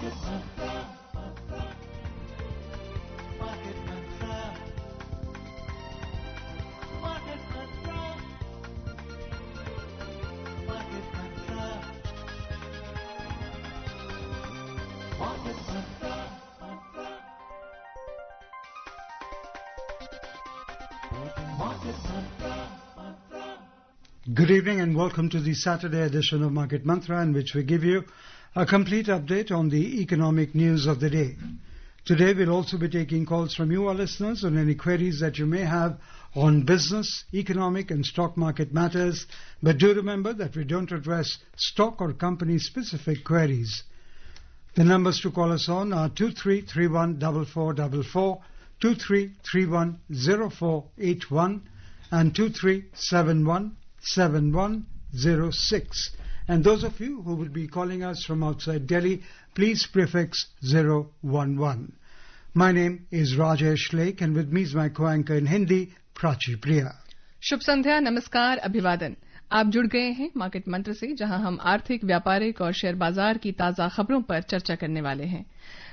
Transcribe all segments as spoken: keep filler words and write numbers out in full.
Good evening and welcome to the Saturday edition of Market Mantra, in which we give you a complete update on the economic news of the day. Today we'll also be taking calls from you, our listeners, on any queries that you may have on business, economic and stock market matters. But do remember that we don't address stock or company specific queries. The numbers to call us on are two three three one four four four four, two three three one zero four eight one and two three seven one seven one zero six. And those of you who will be calling us from outside Delhi, please prefix zero one one. My name is Rajesh Lake and with me is my co-anchor in Hindi, Prachi Priya. शुभ संध्या, नमस्कार, अभिवादन। आप जुड़ गए हैं market मंत्र से, जहां हम आर्थिक, व्यापारिक और शेयर बाजार की ताजा खबरों पर चर्चा करने वाले हैं।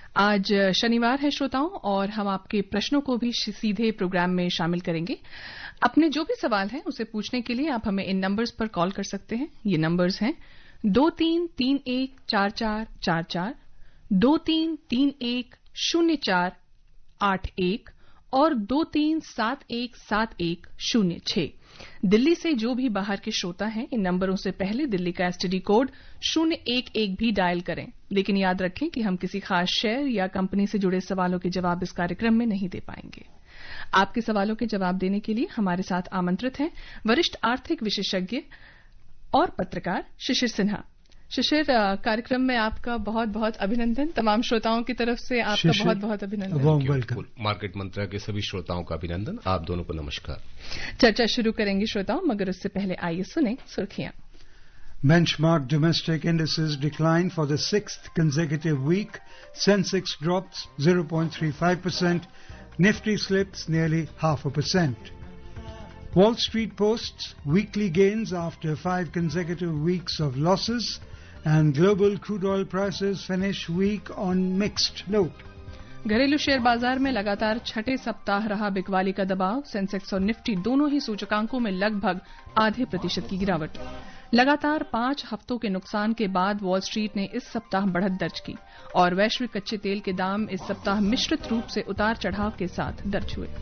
आज शनिवार है श्रोताओं, और हम आपके प्रश्नों को भी सीधे प्रोग्राम में शामिल करेंगे। अपने जो भी सवाल हैं उसे पूछने के लिए आप हमें इन नंबर्स पर कॉल कर सकते हैं। ये नंबर्स हैं दो तीन तीन एक चार चार चार चार, दो तीन तीन एक शून्य चार आठ एक और दो तीन सात एक सात एक शून्य छह। दिल्ली से जो भी बाहर के श्रोता हैं, इन नंबरों से पहले दिल्ली का एसटीडी कोड शून्य एक एक भी डायल करें। लेकिन याद रखें कि हम किसी खास शेयर या कंपनी से जुड़े सवालों के जवाब इस कार्यक्रम में नहीं दे पाएंगे। आपके सवालों के जवाब देने के लिए हमारे साथ आमंत्रित हैं वरिष्ठ आर्थिक विशेषज्ञ और पत्रकार शिशिर सिन्हा। शिशिर, कार्यक्रम में आपका बहुत बहुत अभिनंदन। तमाम श्रोताओं की तरफ से आपका बहुत बहुत अभिनंदन। मार्केट मंत्रा के सभी श्रोताओं का अभिनंदन। आप दोनों को नमस्कार। चर्चा शुरू करेंगे श्रोताओं, मगर उससे पहले आइए सुने सुर्खियां। Benchmark domestic indices declined for the sixth consecutive week. Sensex drops zero point three five percent. Nifty slips nearly half a percent. Wall Street posts weekly gains after five consecutive weeks of losses, and global crude oil prices finish week on mixed note. घरेलू share बाजार में लगातार छठे सप्ताह रहा बिकवाली का दबाव। सेंसेक्स और निफ्टी दोनों ही सूचकांकों में लगभग आधे प्रतिशत की गिरावट। लगातार पांच हफ्तों के नुकसान के बाद वॉल स्ट्रीट ने इस सप्ताह बढ़त दर्ज की, और वैश्विक कच्चे तेल के दाम इस सप्ताह मिश्रित रूप से उतार चढ़ाव के साथ दर्ज हुए।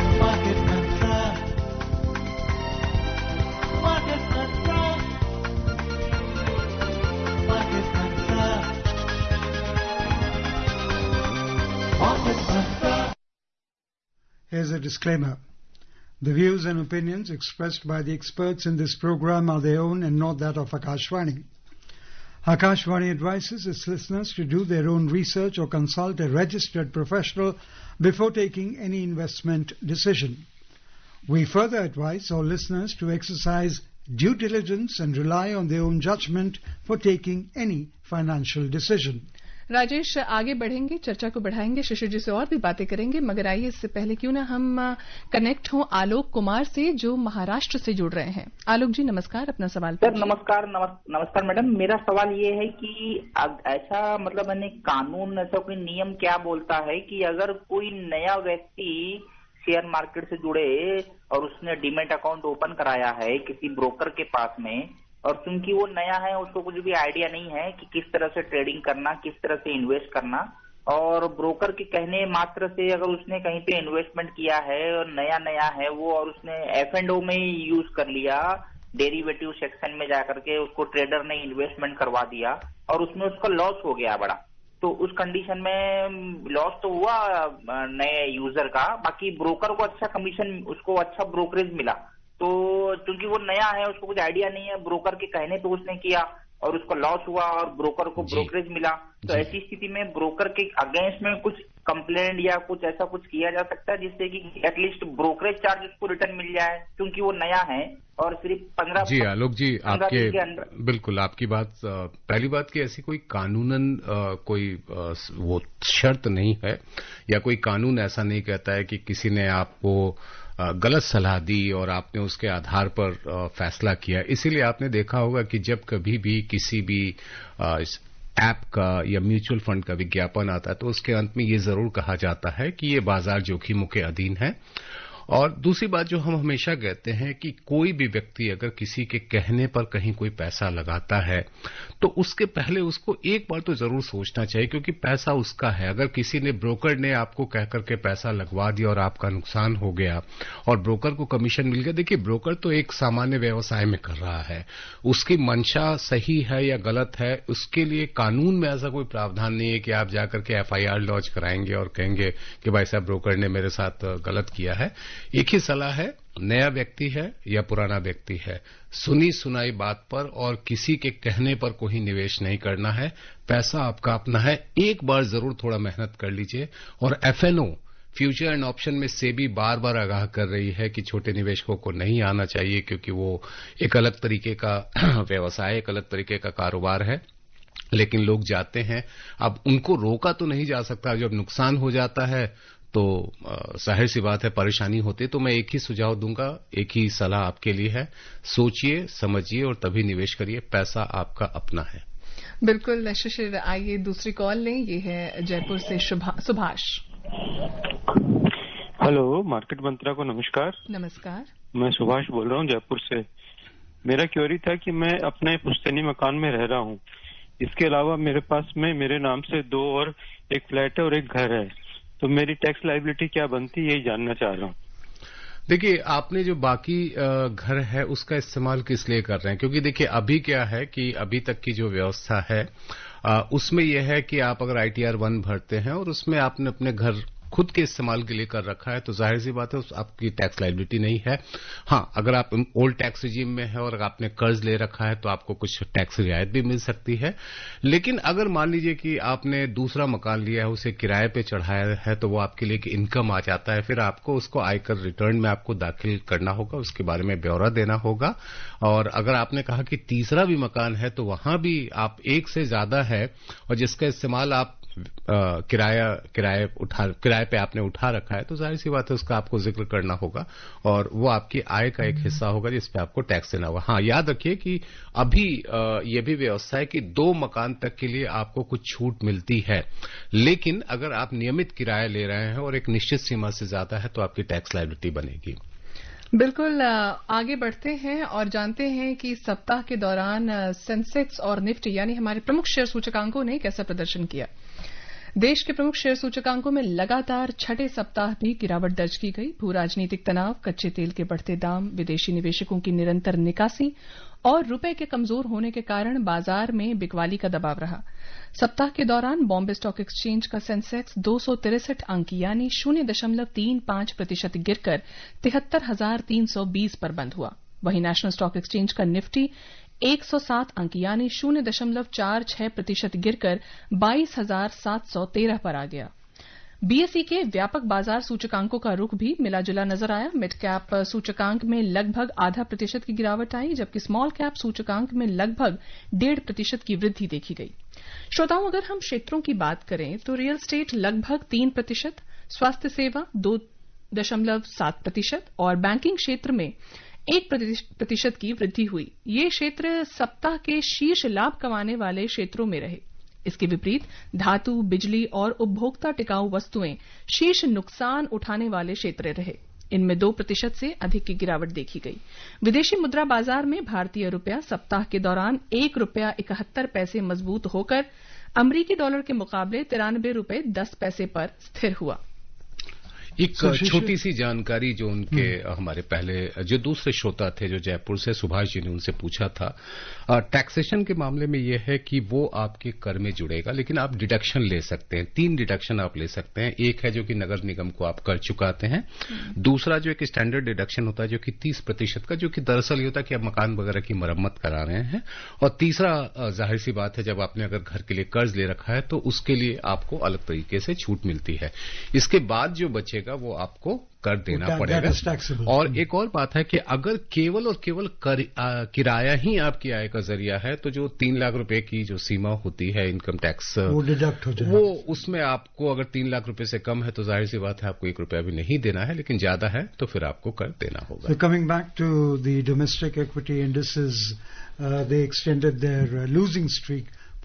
Here's a disclaimer. The views and opinions expressed by the experts in this program are their own and not that of Akashvani. Akashvani advises its listeners to do their own research or consult a registered professional before taking any investment decision. We further advise all listeners to exercise due diligence and rely on their own judgment for taking any financial decision. Rajesh, आगे बढ़ेंगे, चर्चा को बढ़ाएंगे, शिशिर जी से और भी बातें करेंगे, मगर आइए इससे पहले क्यों ना हम कनेक्ट हों आलोक कुमार से, जो महाराष्ट्र से जुड़ रहे हैं। आलोक जी नमस्कार, अपना सवाल। सर नमस्कार। नमस्कार मैडम, मेरा सवाल ये है कि ऐसा मतलब मैंने कानून, ऐसा कोई नियम क्या बोलता है कि अगर कोई नया व्यक्ति शेयर मार्केट से जुड़े और उसने डीमैट अकाउंट ओपन कराया है किसी ब्रोकर के पास में, और क्योंकि वो नया है उसको कुछ भी आइडिया नहीं है कि किस तरह से ट्रेडिंग करना, किस तरह से इन्वेस्ट करना, और ब्रोकर के कहने मात्र से अगर उसने कहीं पे इन्वेस्टमेंट किया है और नया नया है वो, और उसने एफ एंड ओ में ही यूज कर लिया, डेरिवेटिव सेक्शन में जाकर के उसको ट्रेडर ने इन्वेस्टमेंट करवा दिया और उसमें उसका लॉस हो गया बड़ा, तो उस कंडीशन में लॉस तो हुआ नए यूजर का, बाकी ब्रोकर को अच्छा कमीशन, उसको अच्छा ब्रोकरेज मिला। तो क्योंकि वो नया है, उसको कुछ आइडिया नहीं है, ब्रोकर के कहने पे उसने किया और उसको लॉस हुआ और ब्रोकर को ब्रोकरेज मिला, तो ऐसी स्थिति में ब्रोकर के अगेंस्ट में कुछ कंप्लेंट या कुछ ऐसा कुछ किया जा सकता है जिससे कि एटलीस्ट ब्रोकरेज चार्ज उसको रिटर्न मिल जाए, क्योंकि वो नया है और सिर्फ पंद्रह। जी आलोक जी, आपके बिल्कुल आपकी बात, पहली बात कि ऐसी कोई कानूनन कोई वो शर्त नहीं है या कोई कानून ऐसा नहीं कहता है कि किसी ने आपको गलत सलाह दी और आपने उसके आधार पर फैसला किया। इसीलिए आपने देखा होगा कि जब कभी भी किसी भी ऐप का या म्यूचुअल फंड का विज्ञापन आता है तो उसके अंत में ये जरूर कहा जाता है कि ये बाजार जोखिमों के अधीन है। और दूसरी बात जो हम हमेशा कहते हैं कि कोई भी व्यक्ति अगर किसी के कहने पर कहीं कोई पैसा लगाता है तो उसके पहले उसको एक बार तो जरूर सोचना चाहिए, क्योंकि पैसा उसका है। अगर किसी ने ब्रोकर ने आपको कह करके पैसा लगवा दिया और आपका नुकसान हो गया और ब्रोकर को कमीशन मिल गया, देखिए ब्रोकर तो एक सामान्य व्यवसाय में कर रहा है, उसकी मंशा सही है या गलत है उसके लिए कानून में ऐसा कोई प्रावधान नहीं है कि आप जाकर के एफआईआर लॉन्च कराएंगे और कहेंगे कि भाई साहब ब्रोकर ने मेरे साथ गलत किया है। एक ही सलाह है, नया व्यक्ति है या पुराना व्यक्ति है, सुनी सुनाई बात पर और किसी के कहने पर कोई निवेश नहीं करना है। पैसा आपका अपना है, एक बार जरूर थोड़ा मेहनत कर लीजिए। और एफएनओ फ्यूचर एंड ऑप्शन में सेबी बार बार आगाह कर रही है कि छोटे निवेशकों को नहीं आना चाहिए, क्योंकि वो एक अलग तरीके का व्यवसाय, एक अलग तरीके का कारोबार है, लेकिन लोग जाते हैं। अब उनको रोका तो नहीं जा सकता, जब नुकसान हो जाता है तो जाहिर सी बात है परेशानी होती है। तो मैं एक ही सुझाव दूंगा, एक ही सलाह आपके लिए है, सोचिए समझिए और तभी निवेश करिए, पैसा आपका अपना है। बिल्कुल शिशिर, आइए दूसरी कॉल लें। ये है जयपुर से सुभाष। हेलो, मार्केट मंत्रा को नमस्कार। नमस्कार, मैं सुभाष बोल रहा हूँ जयपुर से। मेरा क्वेरी था कि मैं अपने पुश्तैनी मकान में रह रहा हूँ, इसके अलावा मेरे पास में मेरे नाम से दो और एक फ्लैट है और एक घर है, तो मेरी टैक्स लायबिलिटी क्या बनती है, यही जानना चाह रहा हूँ। देखिए, आपने जो बाकी घर है उसका इस्तेमाल किस लिए कर रहे हैं, क्योंकि देखिए अभी क्या है कि अभी तक की जो व्यवस्था है उसमें यह है कि आप अगर आईटीआर वन भरते हैं और उसमें आपने अपने घर खुद के इस्तेमाल के लिए कर रखा है तो जाहिर सी बात है आपकी टैक्स लायबिलिटी नहीं है। हाँ, अगर आप ओल्ड टैक्स रिजीम में है और अगर आपने कर्ज ले रखा है तो आपको कुछ टैक्स रियायत भी मिल सकती है। लेकिन अगर मान लीजिए कि आपने दूसरा मकान लिया है, उसे किराए पे चढ़ाया है, तो वो आपके लिए इनकम आ जाता है, फिर आपको उसको आयकर रिटर्न में आपको दाखिल करना होगा, उसके बारे में ब्यौरा देना होगा। और अगर आपने कहा कि तीसरा भी मकान है तो वहां भी आप एक से ज्यादा है और जिसका इस्तेमाल आप किराया किराए उठा किराए पे आपने उठा रखा है तो जाहिर सी बात है उसका आपको जिक्र करना होगा और वो आपकी आय का एक हिस्सा होगा जिस पे आपको टैक्स देना होगा। हाँ, याद रखिए कि अभी ये भी व्यवस्था है कि दो मकान तक के लिए आपको कुछ छूट मिलती है, लेकिन अगर आप नियमित किराया ले रहे हैं और एक निश्चित सीमा से ज्यादा है तो आपकी टैक्स लायबिलिटी बनेगी। बिल्कुल, आगे बढ़ते हैं और जानते हैं कि सप्ताह के दौरान सेंसेक्स और निफ्टी यानी हमारे प्रमुख शेयर सूचकांकों ने कैसा प्रदर्शन किया। देश के प्रमुख शेयर सूचकांकों में लगातार छठे सप्ताह भी गिरावट दर्ज की गई। भू राजनीतिक तनाव, कच्चे तेल के बढ़ते दाम, विदेशी निवेशकों की निरंतर निकासी और रुपए के कमजोर होने के कारण बाजार में बिकवाली का दबाव रहा। सप्ताह के दौरान बॉम्बे स्टॉक एक्सचेंज का सेंसेक्स दो सौ तिरसठ अंक यानी शून्य दशमलव तीन पांच प्रतिशत गिरकर तिहत्तर हजार तीन सौ बीस पर बंद हुआ। वहीं नेशनल स्टॉक एक्सचेंज का निफ्टी एक सौ सात अंक यानी शून्य दशमलव चार छह प्रतिशत गिरकर बाईस हजार सात सौ तेरह पर आ गया। बीएसई के व्यापक बाजार सूचकांकों का रुख भी मिला जुला नजर आया। मिड कैप सूचकांक में लगभग आधा प्रतिशत की गिरावट आई, जबकि स्मॉल कैप सूचकांक में लगभग डेढ़ प्रतिशत की वृद्धि देखी गई। श्रोताओं, अगर हम क्षेत्रों की बात करें तो रियल एस्टेट लगभग तीन प्रतिशत, स्वास्थ्य सेवा दो दशमलव सात प्रतिशत और बैंकिंग क्षेत्र में एक प्रतिशत की वृद्धि हुई। ये क्षेत्र सप्ताह के शीर्ष लाभ कमाने वाले क्षेत्रों में रहे। इसके विपरीत धातु, बिजली और उपभोक्ता टिकाऊ वस्तुएं शीर्ष नुकसान उठाने वाले क्षेत्र रहे। इनमें दो प्रतिशत से अधिक की गिरावट देखी गई। विदेशी मुद्रा बाजार में भारतीय रुपया सप्ताह के दौरान एक रुपया इकहत्तर पैसे मजबूत होकर अमरीकी डॉलर के मुकाबले तिरानबे रुपये दस पैसे पर स्थिर हुआ। एक छोटी सी जानकारी जो उनके हमारे पहले जो दूसरे श्रोता थे जो जयपुर से सुभाष जी ने उनसे पूछा था, टैक्सेशन के मामले में यह है कि वो आपके कर में जुड़ेगा, लेकिन आप डिडक्शन ले सकते हैं। तीन डिडक्शन आप ले सकते हैं। एक है जो कि नगर निगम को आप कर चुकाते हैं, दूसरा जो एक स्टैंडर्ड डिडक्शन होता है जो कि तीस प्रतिशत का, जो कि दरअसल ये होता है कि आप मकान वगैरह की मरम्मत करा रहे हैं, और तीसरा जाहिर सी बात है जब आपने अगर घर के लिए कर्ज ले रखा है तो उसके लिए आपको अलग तरीके से छूट मिलती है। इसके बाद जो बचेगा वो आपको कर देना पड़ेगा। और एक और बात है कि अगर केवल और केवल कर, आ, किराया ही आपकी आय का जरिया है तो जो तीन लाख रुपए की जो सीमा होती है इनकम टैक्स वो डिडक्ट हो जाएगा। वो उसमें आपको अगर तीन लाख रुपए से कम है तो जाहिर सी बात है आपको एक रुपया भी नहीं देना है, लेकिन ज्यादा है तो फिर आपको कर देना होगा। Coming back to the domestic equity indices, they extended their losing streak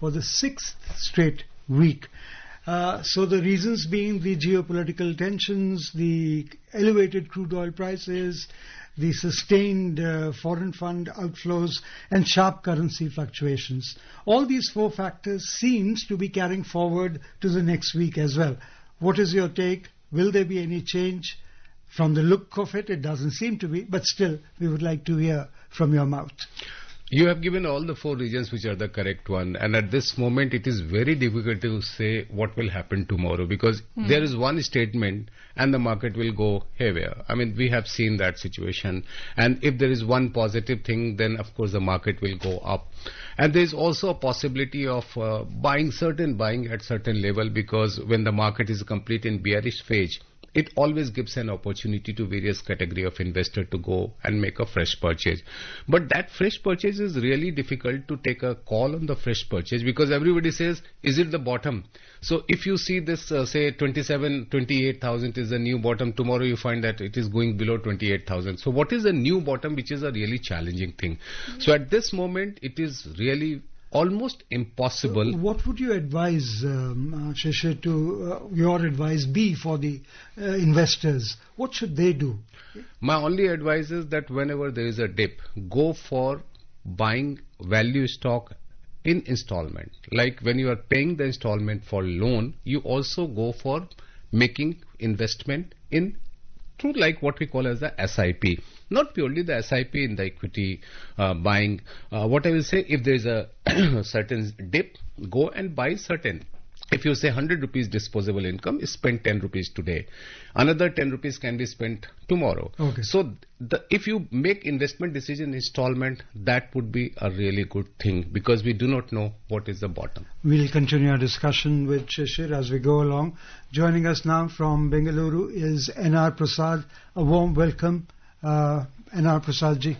for the sixth straight week. Uh, so the reasons being the geopolitical tensions, the elevated crude oil prices, the sustained uh, foreign fund outflows, and sharp currency fluctuations. All these four factors seems to be carrying forward to the next week as well. What is your take? Will there be any change? From the look of it, it doesn't seem to be, but still, we would like to hear from your mouth. You have given all the four regions which are the correct one, and at this moment it is very difficult to say what will happen tomorrow, because hmm. there is one statement and the market will go haywire. I mean, we have seen that situation, and if there is one positive thing, then of course the market will go up. And there is also a possibility of uh, buying certain buying at certain level, because when the market is complete in bearish phase, it always gives an opportunity to various category of investor to go and make a fresh purchase. But that fresh purchase is really difficult to take a call on the fresh purchase, because everybody says, is it the bottom? So if you see this, uh, say twenty-seven, twenty-eight thousand is the new bottom, tomorrow you find that it is going below twenty-eight thousand. So what is the new bottom, which is a really challenging thing? Mm-hmm. So at this moment, it is really almost impossible. So what would you advise, um, uh, Shishir, to uh, your advice be for the uh, investors? What should they do? My only advice is that whenever there is a dip, go for buying value stock in installment. Like when you are paying the installment for loan, you also go for making investment in through like what we call as the S I P. Not purely the S I P in the equity uh, buying. Uh, what I will say, if there is a certain dip, go and buy certain. If you say one hundred rupees disposable income, spend ten rupees today. Another ten rupees can be spent tomorrow. Okay. So the, if you make investment decision installment, that would be a really good thing, because we do not know what is the bottom. We'll continue our discussion with Shishir as we go along. Joining us now from Bengaluru is N R Prasad. A warm welcome, uh, N R Prasad ji.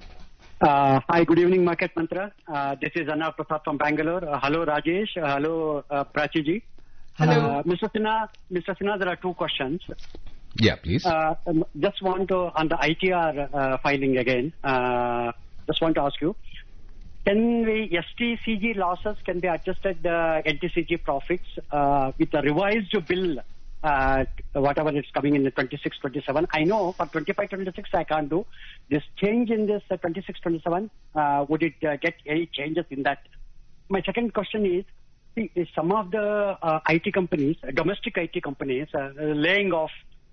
Uh, hi, good evening, Market Mantra. Uh, this is N R Prasad from Bangalore. Uh, hello, Rajesh. Uh, hello, uh, Prachi ji. Hello. Uh, Mister Sinha, Mister Sinha, there are two questions. Yeah, please. Uh, um, just want to, on the I T R uh, filing again, uh, just want to ask you, can we, S T C G losses can be adjusted uh, N T C G profits uh, with the revised bill, uh, whatever is coming in the twenty-six twenty-seven? I know for twenty-five twenty-six I can't do. This change in this uh, twenty-six twenty-seven, uh, would it uh, get any changes in that? My second question is, see, is some of the uh, I T companies, uh, domestic I T companies, uh, laying off.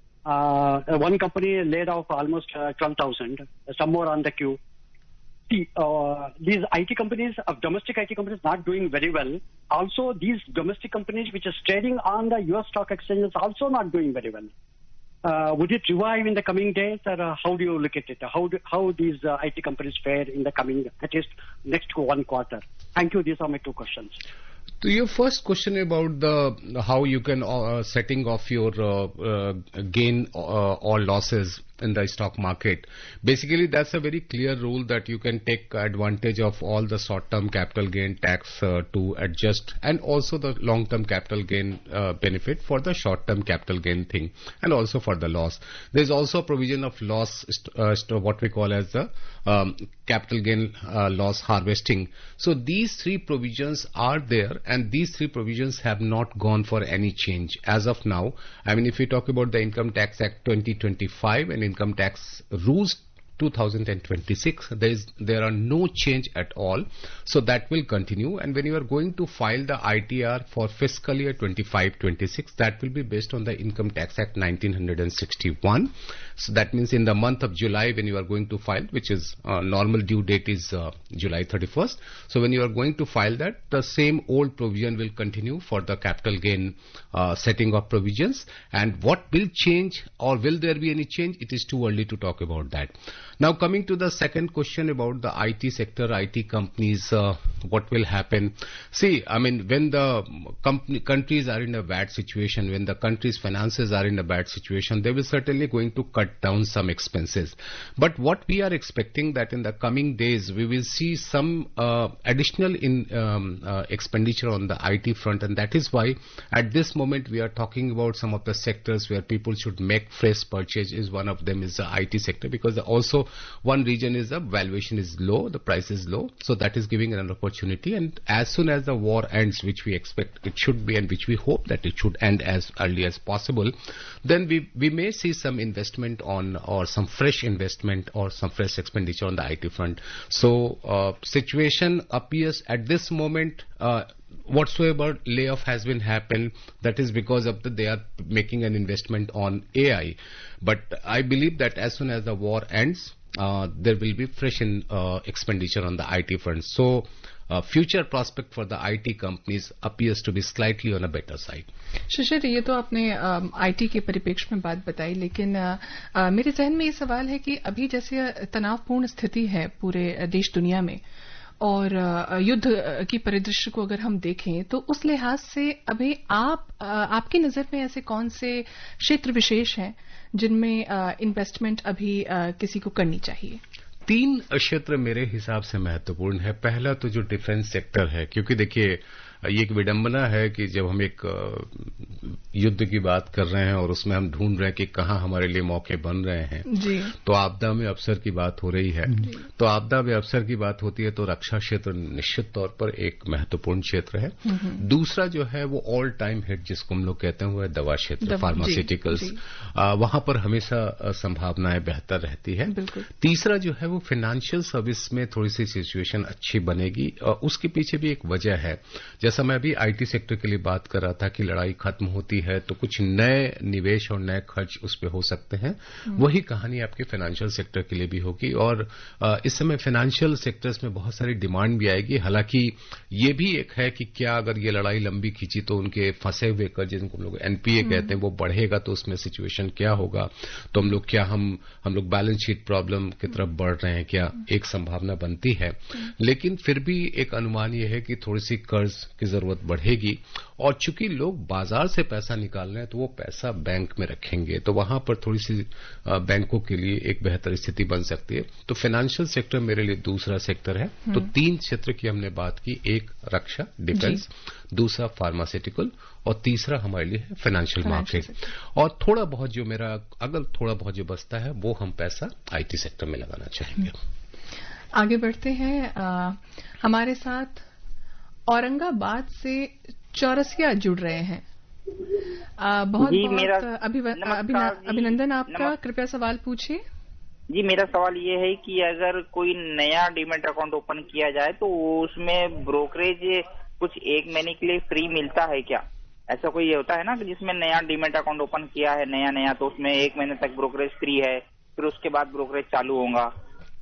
Uh, one company laid off almost uh, twelve thousand, some more on the queue. See, uh, these I T companies, uh, domestic I T companies not doing very well. Also, these domestic companies which are trading on the U S stock exchanges also not doing very well. Uh, would it revive in the coming days, or uh, how do you look at it? How do, how these uh, I T companies fare in the coming, at least next one quarter? Thank you. These are my two questions. To your first question about the how you can uh, setting off your uh, uh, gain uh, or losses in the stock market, basically that's a very clear rule that you can take advantage of all the short-term capital gain tax uh, to adjust, and also the long-term capital gain uh, benefit for the short-term capital gain thing, and also for the loss. There's also a provision of loss, uh, what we call as the um, capital gain uh, loss harvesting. So these three provisions are there, and these three provisions have not gone for any change as of now. I mean, if you talk about the Income Tax Act twenty twenty-five and Income Tax Rules two thousand twenty-six, there is there are no change at all, so that will continue. And when you are going to file the I T R for fiscal year twenty-five twenty-six, that will be based on the Income Tax Act nineteen sixty-one. So that means in the month of July, when you are going to file, which is uh, normal due date is uh, July thirty-first. So when you are going to file that, the same old provision will continue for the capital gain uh, setting of provisions. And what will change, or will there be any change? It is too early to talk about that. Now coming to the second question about the I T sector, I T companies, uh, what will happen? See, I mean, when the company, countries are in a bad situation, when the country's finances are in a bad situation, they will certainly going to cut down some expenses. But what we are expecting that in the coming days, we will see some uh, additional in um, uh, expenditure on the I T front, and that is why at this moment we are talking about some of the sectors where people should make fresh purchase. Is one of them is the I T sector, because also one region is the valuation is low, the price is low, so that is giving an opportunity opportunity, and as soon as the war ends, which we expect it should be and which we hope that it should end as early as possible, then we, we may see some investment on or some fresh investment or some fresh expenditure on the I T front. So uh, situation appears at this moment, uh, whatsoever layoff has been happened, that is because of the, they are making an investment on A I. But I believe that as soon as the war ends, uh, there will be fresh in, uh, expenditure on the I T front. So uh, future prospect for the I T companies appears to be slightly on a better side. Shishir, ये तो आपने IT के परिप्रेक्ष्य में बात बताई, लेकिन आ, आ, मेरे जहन में ये सवाल है कि अभी जैसे तनावपूर्ण स्थिति है पूरे देश दुनिया में और युद्ध की परिदृश्य को अगर हम देखें तो उस लिहाज से अभी आप आपकी नजर में ऐसे कौन से क्षेत्र विशेष हैं जिनमें इन्वेस्टमेंट अभी किसी को करनी चाहिए? तीन क्षेत्र मेरे हिसाब से महत्वपूर्ण है। पहला तो जो डिफेंस सेक्टर है, क्योंकि देखिए ये एक विडंबना है कि जब हम एक युद्ध की बात कर रहे हैं और उसमें हम ढूंढ रहे हैं कि कहां हमारे लिए मौके बन रहे हैं, जी। तो आपदा में अवसर की बात हो रही है। तो आपदा में अवसर की बात होती है तो रक्षा क्षेत्र निश्चित तौर पर एक महत्वपूर्ण क्षेत्र है। दूसरा जो है वो ऑल टाइम हिट जिसको हम लोग कहते हैं वो है दवा क्षेत्र, फार्मास्यूटिकल्स, वहां पर हमेशा संभावनाएं बेहतर रहती है। तीसरा जो है वो फाइनेंशियल सर्विस में थोड़ी सी सिचुएशन अच्छी बनेगी और उसके पीछे भी एक वजह है। जैसा मैं अभी आईटी सेक्टर के लिए बात कर रहा था कि लड़ाई खत्म होती है तो कुछ नए निवेश और नए खर्च उस पर हो सकते हैं, वही कहानी आपके फाइनेंशियल सेक्टर के लिए भी होगी। और इस समय फाइनेंशियल सेक्टर्स में बहुत सारी डिमांड भी आएगी। हालांकि ये भी एक है कि क्या अगर ये लड़ाई लंबी खींची तो उनके फंसे हुए कर्ज जिनको हम लोग एनपीए कहते हैं वो बढ़ेगा, तो उसमें सिचुएशन क्या होगा, तो हम लोग क्या हम हम लोग बैलेंस शीट प्रॉब्लम की तरफ बढ़ रहे हैं क्या, एक संभावना बनती है। लेकिन फिर भी एक अनुमान ये है कि थोड़ी सी कर्ज की जरूरत बढ़ेगी और चूंकि लोग बाजार से पैसा निकाल रहे हैं तो वो पैसा बैंक में रखेंगे, तो वहां पर थोड़ी सी बैंकों के लिए एक बेहतर स्थिति बन सकती है। तो फाइनेंशियल सेक्टर मेरे लिए दूसरा सेक्टर है। तो तीन क्षेत्र की हमने बात की, एक रक्षा डिफेंस, दूसरा फार्मास्यूटिकल और तीसरा हमारे लिए है फाइनेंशियल मार्केट। और थोड़ा बहुत जो मेरा अगर थोड़ा बहुत जो बचता है वो हम पैसा आईटी सेक्टर में लगाना चाहेंगे। आगे बढ़ते हैं। आ, हमारे साथ औरंगाबाद से चौरसिया जुड़ रहे हैं। आ, बहुत बहुत अभिनंदन आपका। कृपया सवाल पूछिए। जी, मेरा सवाल ये है कि अगर कोई नया डीमैट अकाउंट ओपन किया जाए तो उसमें ब्रोकरेज कुछ एक महीने के लिए फ्री मिलता है क्या? ऐसा कोई ये होता है ना कि जिसमें नया डीमैट अकाउंट ओपन किया है नया नया तो उसमें एक महीने तक ब्रोकरेज फ्री है, फिर उसके बाद ब्रोकरेज चालू होगा।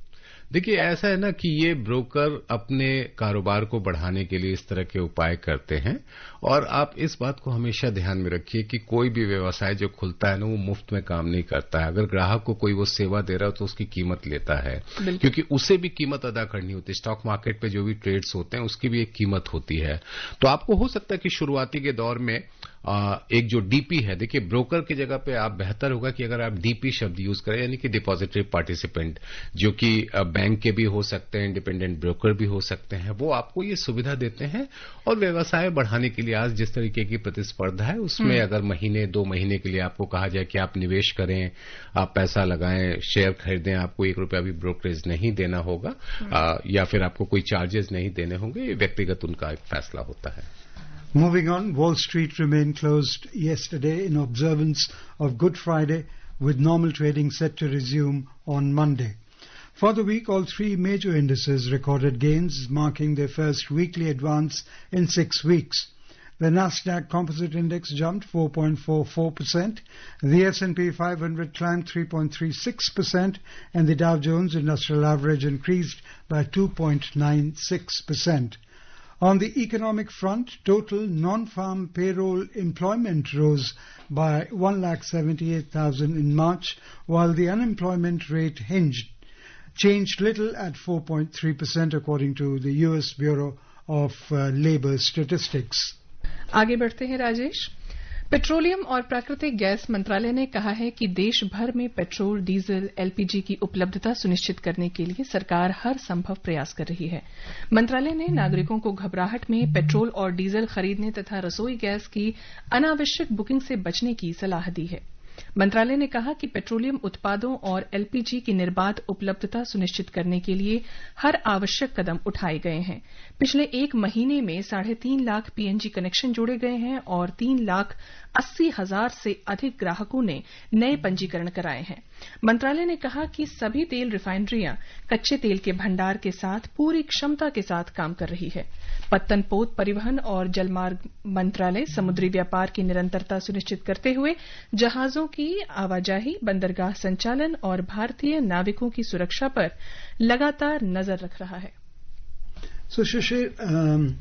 देखिए ऐसा है ना कि ये ब्रोकर अपने कारोबार को बढ़ाने के लिए इस तरह के उपाय करते हैं और आप इस बात को हमेशा ध्यान में रखिए कि कोई भी व्यवसाय जो खुलता है ना वो मुफ्त में काम नहीं करता है। अगर ग्राहक को कोई वो सेवा दे रहा है तो उसकी कीमत लेता है, क्योंकि उसे भी कीमत अदा करनी होती है। स्टॉक मार्केट पे जो भी ट्रेड्स होते हैं उसकी भी एक कीमत होती है। तो आपको हो सकता है कि शुरुआती के दौर में आ, एक जो डीपी है, देखिए ब्रोकर की जगह पे आप बेहतर होगा कि अगर आप डीपी शब्द यूज करें, यानी कि डिपॉजिटरी पार्टिसिपेंट, जो कि बैंक के भी हो सकते हैं, इंडिपेंडेंट ब्रोकर भी हो सकते हैं, वो आपको ये सुविधा देते हैं। और व्यवसाय बढ़ाने के लिए आज जिस तरीके की प्रतिस्पर्धा है उसमें अगर महीने दो महीने के लिए आपको कहा जाए कि आप निवेश करें, आप पैसा लगाएं, शेयर खरीदें, आपको एक रुपया भी ब्रोकरेज नहीं देना होगा आ, या फिर आपको कोई चार्जेस नहीं देने होंगे, ये व्यक्तिगत उनका एक फैसला होता है। Moving on, Wall Street remained closed yesterday in observance of Good Friday, with normal trading set to resume on Monday. For the week, all three major indices recorded gains, marking their first weekly advance in six weeks. The Nasdaq Composite Index jumped four point four four percent, the S and P five hundred climbed three point three six percent, and the Dow Jones Industrial Average increased by two point nine six percent. On the economic front, total non-farm payroll employment rose by one lakh seventy-eight thousand in March, while the unemployment rate hinged, changed little at four point three percent according to the U S Bureau of uh, Labor Statistics. आगे बढ़ते हैं Rajesh. Petroleum और प्राकृतिक gas मंत्रालय ने कहा है कि देश भर में पेट्रोल, डीजल, एलपीजी की उपलब्धता सुनिश्चित करने के लिए सरकार हर संभव प्रयास कर रही है। मंत्रालय ने नागरिकों को घबराहट में पेट्रोल और डीजल खरीदने तथा रसोई गैस की अनावश्यक बुकिंग से बचने की सलाह दी है। मंत्रालय ने कहा कि पेट्रोलियम उत्पादों और एलपीजी की निर्बाध उपलब्धता सुनिश्चित करने के लिए हर आवश्यक कदम उठाए गए हैं। पिछले एक महीने में साढ़े तीन लाख पीएनजी कनेक्शन जोड़े गए हैं और तीन लाख अस्सी हजार से अधिक ग्राहकों ने नए पंजीकरण कराए हैं। मंत्रालय ने कहा कि सभी तेल रिफाइनरियां कच्चे तेल के भंडार के साथ पूरी क्षमता के साथ काम कर रही है। पत्तन पोत परिवहन और जलमार्ग मंत्रालय समुद्री व्यापार की निरंतरता सुनिश्चित करते हुए जहाजों की आवाजाही, बंदरगाह संचालन और भारतीय नाविकों की सुरक्षा पर लगातार नजर रख रहा है। So, Shishir, um,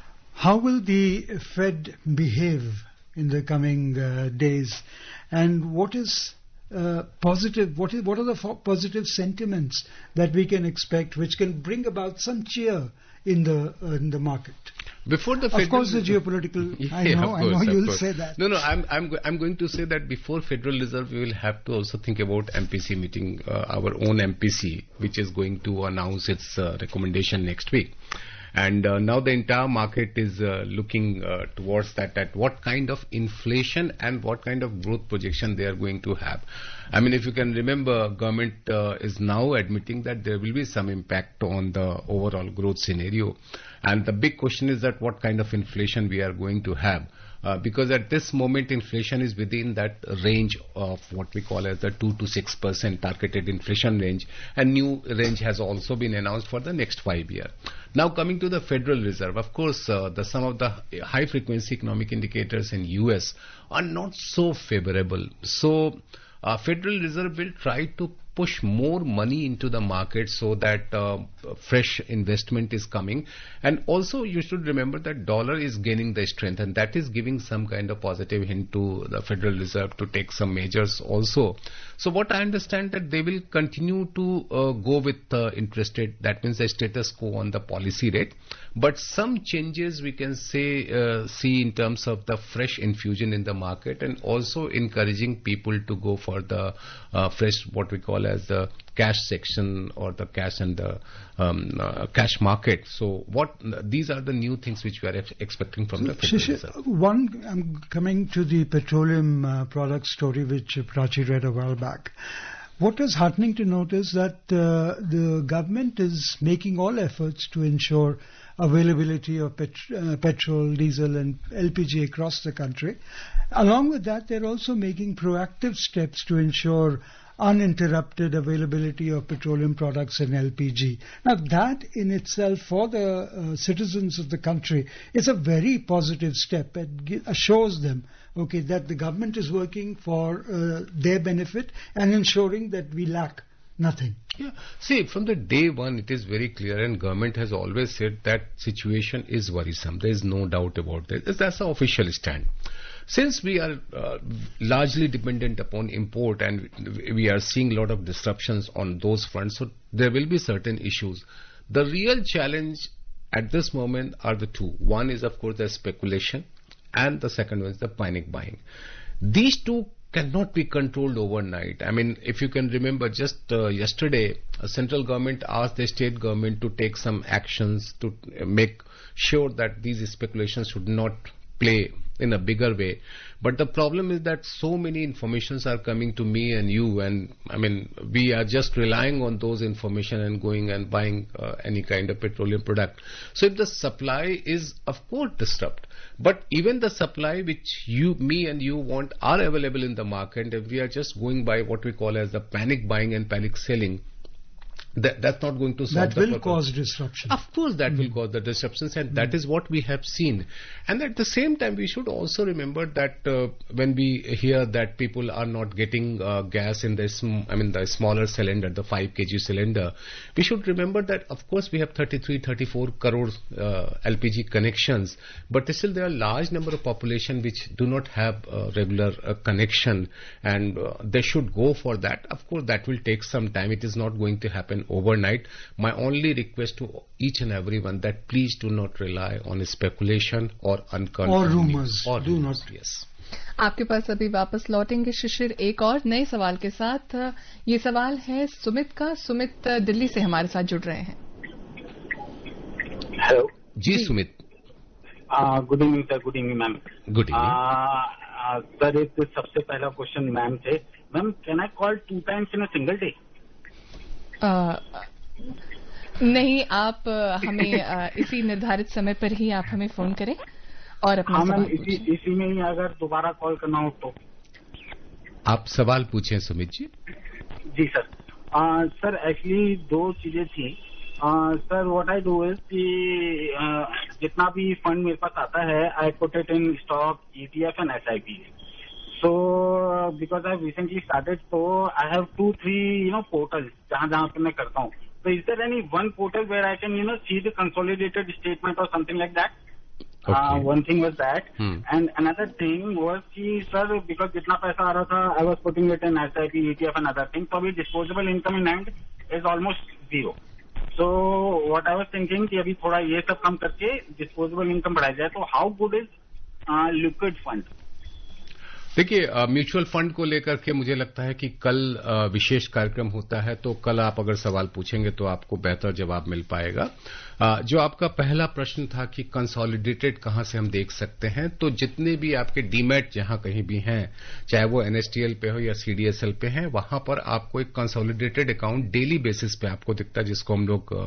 how will the Fed behave in the coming uh, days, and what is uh, positive? What is what are the fo- positive sentiments that we can expect, which can bring about some cheer in the uh, in the market? Before the Federal, of course, the geopolitical. Yeah, I know, course, I know you'll course. say that. No, no, I'm I'm go- I'm going to say that before Federal Reserve, we will have to also think about M P C meeting, uh, our own M P C, which is going to announce its uh, recommendation next week. And uh, now the entire market is uh, looking uh, towards that, at what kind of inflation and what kind of growth projection they are going to have. I mean, if you can remember, government uh, is now admitting that there will be some impact on the overall growth scenario. And the big question is that what kind of inflation we are going to have. Uh, because at this moment inflation is within that range of what we call as the two to six percent targeted inflation range, and new range has also been announced for the next five years. Now coming to the Federal Reserve, of course uh, the some of the high frequency economic indicators in U S are not so favorable. So uh, Federal Reserve will try to push more money into the market so that uh, fresh investment is coming. And also you should remember that dollar is gaining the strength, and that is giving some kind of positive hint to the Federal Reserve to take some measures also. So what I understand that they will continue to uh, go with uh, interest rate, that means the status quo on the policy rate. But some changes we can say uh, see in terms of the fresh infusion in the market, and also encouraging people to go for the uh, fresh what we call as the cash section or the cash and the um, uh, cash market. So what these are the new things which we are ex- expecting from the Federal Shishir, Reserve. one, I'm coming to the petroleum uh, product story which Prachi read a while back. What is heartening to note is that uh, the government is making all efforts to ensure availability of pet- uh, petrol, diesel and L P G across the country. Along with that, they're also making proactive steps to ensure uninterrupted availability of petroleum products and L P G. Now that in itself for the uh, citizens of the country is a very positive step. It gi- assures them, okay, that the government is working for uh, their benefit and ensuring that we lack nothing. Yeah. See, from the day one, it is very clear, and government has always said that situation is worrisome. There is no doubt about that. That's the official stand. Since we are uh, largely dependent upon import, and we are seeing a lot of disruptions on those fronts, so there will be certain issues. The real challenge at this moment are the two. One is, of course, the speculation, and the second one is the panic buying. These two cannot be controlled overnight. I mean, if you can remember, just uh, yesterday, a central government asked the state government to take some actions to make sure that these speculations should not play in a bigger way. But the problem is that so many informations are coming to me and you, and I mean, we are just relying on those information and going and buying uh, any kind of petroleum product. So if the supply is, of course, disrupted, but even the supply which you, me and you want are available in the market, if we are just going by what we call as the panic buying and panic selling, That, that's not going to solve that the will problem. cause disruption. Of course, that Mm. will cause the disruptions, and mm. that is what we have seen. And at the same time, we should also remember that uh, when we hear that people are not getting uh, gas in the sm- I mean the smaller cylinder, the five kilogram cylinder, we should remember that of course we have thirty-three, thirty-four crore uh, L P G connections, but still there are large number of population which do not have a regular uh, connection, and uh, they should go for that. Of course, that will take some time. It is not going to happen overnight. My only request to each and everyone that please do not rely on speculation or unconfirmed or rumors. Or do rumors. not. Yes. आपके पास अभी वापस लौटेंगे शिशिर एक और नए सवाल के साथ। ये सवाल है सुमित का। सुमित दिल्ली से हमारे साथ जुड़ रहे हैं। हेलो जी, जी Sumit. Good evening sir. Good evening ma'am. Good evening. Sir एक सबसे पहला क्वेश्चन मैम थे, ma'am can I call two times in a single day? नहीं, आप हमें इसी निर्धारित समय पर ही आप हमें फोन करें और अपना हाँ सवाल मैम, इसी इसी में ही अगर दोबारा कॉल करना हो तो। आप सवाल पूछें सुमित जी। जी सर। आ, सर एक्चुअली दो चीजें थी। Sir what I do is कि जितना भी फंड मेरे पास आता है, I put it in stock, ETF and SIP. So because I recently started, तो I have two three you know portals जहाँ जहाँ पे मैं करता हूँ। So is there any one portal where I can, you know, see the consolidated statement or something like that? Okay. Uh, one thing was that. Hmm. And another thing was कि sir, because जितना पैसा आ रहा था, I was putting it in S I P, E T F and other things. So अभी disposable income in hand is almost zero. So what I was thinking कि अभी थोड़ा ये सब कम करके disposable income बढ़ाया जाए, तो how good is uh, liquid fund? देखिए, म्यूचुअल फंड को लेकर के मुझे लगता है कि कल विशेष कार्यक्रम होता है, तो कल आप अगर सवाल पूछेंगे तो आपको बेहतर जवाब मिल पाएगा। जो आपका पहला प्रश्न था कि कंसोलिडेटेड कहां से हम देख सकते हैं, तो जितने भी आपके डीमैट जहां कहीं भी हैं, चाहे वो एनएसटीएल पे हो या सीडीएसएल पे है, वहां पर आपको एक कंसोलिडेटेड अकाउंट डेली बेसिस पे आपको दिखता है, जिसको हम लोग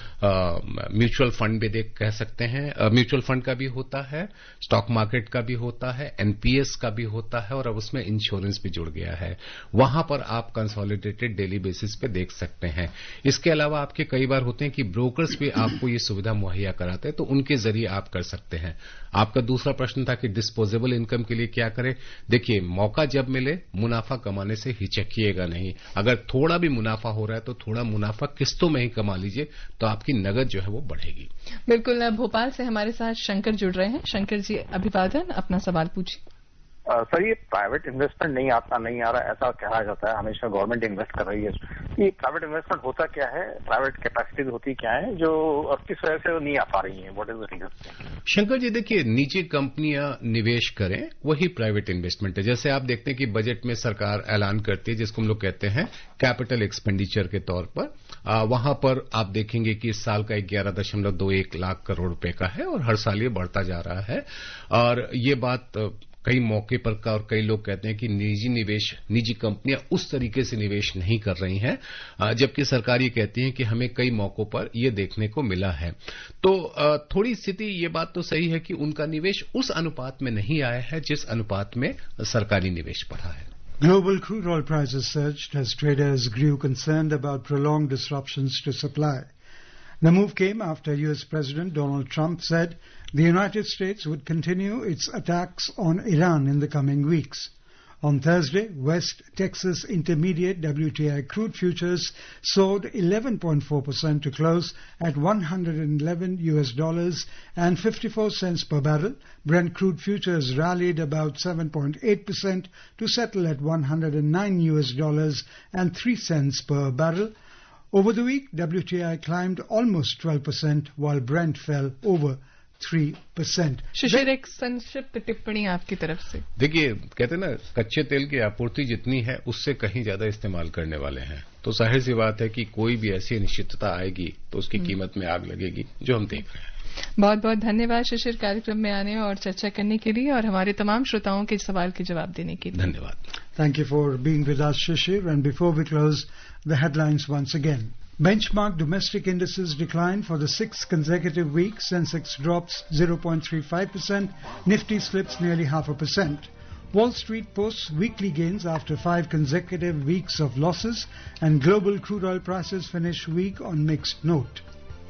म्यूचुअल फंड भी देख कह सकते हैं। म्यूचुअल फंड का भी होता है, स्टॉक मार्केट का भी होता है, एनपीएस का भी होता है और अब उसमें इंश्योरेंस भी जुड़ गया है। वहां पर आप कंसोलिडेटेड डेली बेसिस पे देख सकते हैं। इसके अलावा आपके कई बार होते हैं कि ब्रोकर्स भी आपको ये सुविधा मुहैया कराते हैं, तो उनके जरिए आप कर सकते हैं। आपका दूसरा प्रश्न था कि डिस्पोजेबल इनकम के लिए क्या करें। देखिए, मौका जब मिले मुनाफा कमाने से हिचकिएगा नहीं। अगर थोड़ा भी मुनाफा हो रहा है तो थोड़ा मुनाफा किस्तों में ही कमा लीजिए, तो आपकी नगद जो है वो बढ़ेगी। बिल्कुल। भोपाल से हमारे साथ शंकर जुड़ रहे हैं। शंकर जी, अभिवादन, अपना सवाल पूछिए। सर, ये प्राइवेट इन्वेस्टमेंट नहीं आता नहीं आ रहा ऐसा कहा जाता है, हमेशा गवर्नमेंट इन्वेस्ट कर रही है। ये प्राइवेट इन्वेस्टमेंट होता क्या है, प्राइवेट कैपेसिटीज होती क्या है जो और किस वजह से वो नहीं आ पा रही है, what is the reason? Shankar ji, देखिए, निजी कंपनियां निवेश करें वही प्राइवेट इन्वेस्टमेंट है। जैसे आप देखते हैं कि बजट में सरकार ऐलान करती है जिसको हम लोग कहते हैं कैपिटल एक्सपेंडिचर के तौर पर, आ, वहां पर आप देखेंगे कि इस साल का ग्यारह दशमलव दो एक लाख करोड़ रुपए का है और हर साल ये बढ़ता जा रहा है। और ये बात कई मौके पर का और कई लोग कहते हैं कि निजी निवेश निजी कंपनियां उस तरीके से निवेश नहीं कर रही हैं, जबकि सरकार ये कहती है कि हमें कई मौकों पर ये देखने को मिला है। तो थोड़ी स्थिति ये बात तो सही है कि उनका निवेश उस अनुपात में नहीं आया है जिस अनुपात में सरकारी निवेश बढ़ा है। Global crude oil prices surged as traders grew concerned about prolonged disruptions to supply. The move came after U S President Donald Trump said the United States would continue its attacks on Iran in the coming weeks. On Thursday, West Texas Intermediate W T I crude futures soared eleven point four percent to close at one hundred eleven U S dollars and fifty-four cents per barrel. Brent crude futures rallied about seven point eight percent to settle at one hundred nine U S dollars and three cents per barrel. Over the week, W T I climbed almost twelve percent while Brent fell over three percent. शिशिर, एक संक्षिप्त टिप्पणी आपकी तरफ से। देखिए, कहते हैं ना, कच्चे तेल की आपूर्ति जितनी है उससे कहीं ज्यादा इस्तेमाल करने वाले हैं, तो जाहिर सी बात है कि कोई भी ऐसी अनिश्चितता आएगी तो उसकी कीमत में आग लगेगी, जो हम देख रहे हैं। बहुत बहुत धन्यवाद शिशिर, कार्यक्रम में आने और चर्चा करने के लिए और हमारे तमाम श्रोताओं के सवाल के जवाब देने के लिए धन्यवाद। Thank you for being with us, Shishir. And before we close, the headlines once again. Benchmark domestic indices declined for the sixth consecutive week. Sensex drops zero point three five percent. Nifty slips nearly half a percent. Wall Street posts weekly gains after five consecutive weeks of losses. And global crude oil prices finish week on mixed note.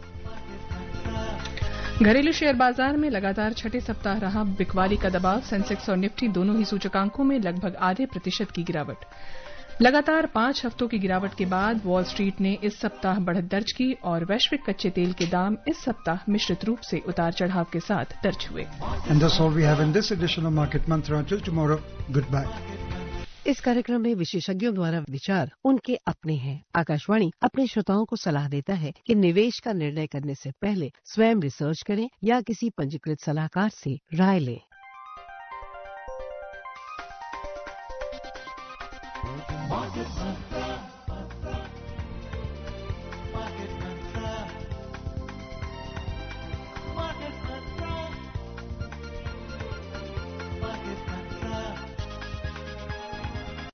घरेलू share बाजार में लगातार छठे सप्ताह रहा बिकवाली का दबाव। सेंसेक्स और निफ्टी दोनों ही सूचकांकों में लगभग आधे प्रतिशत की गिरावट। लगातार पांच हफ्तों की गिरावट के बाद वॉल स्ट्रीट ने इस सप्ताह बढ़त दर्ज की और वैश्विक कच्चे तेल के दाम इस सप्ताह मिश्रित रूप से उतार चढ़ाव के साथ दर्ज हुए। And that's all we have in this edition of Market Mantra. Until tomorrow, goodbye. इस कार्यक्रम में विशेषज्ञों द्वारा विचार उनके अपने हैं। आकाशवाणी अपने श्रोताओं को सलाह देता है कि निवेश का निर्णय करने से पहले स्वयं रिसर्च करें या किसी पंजीकृत सलाहकार से राय लें।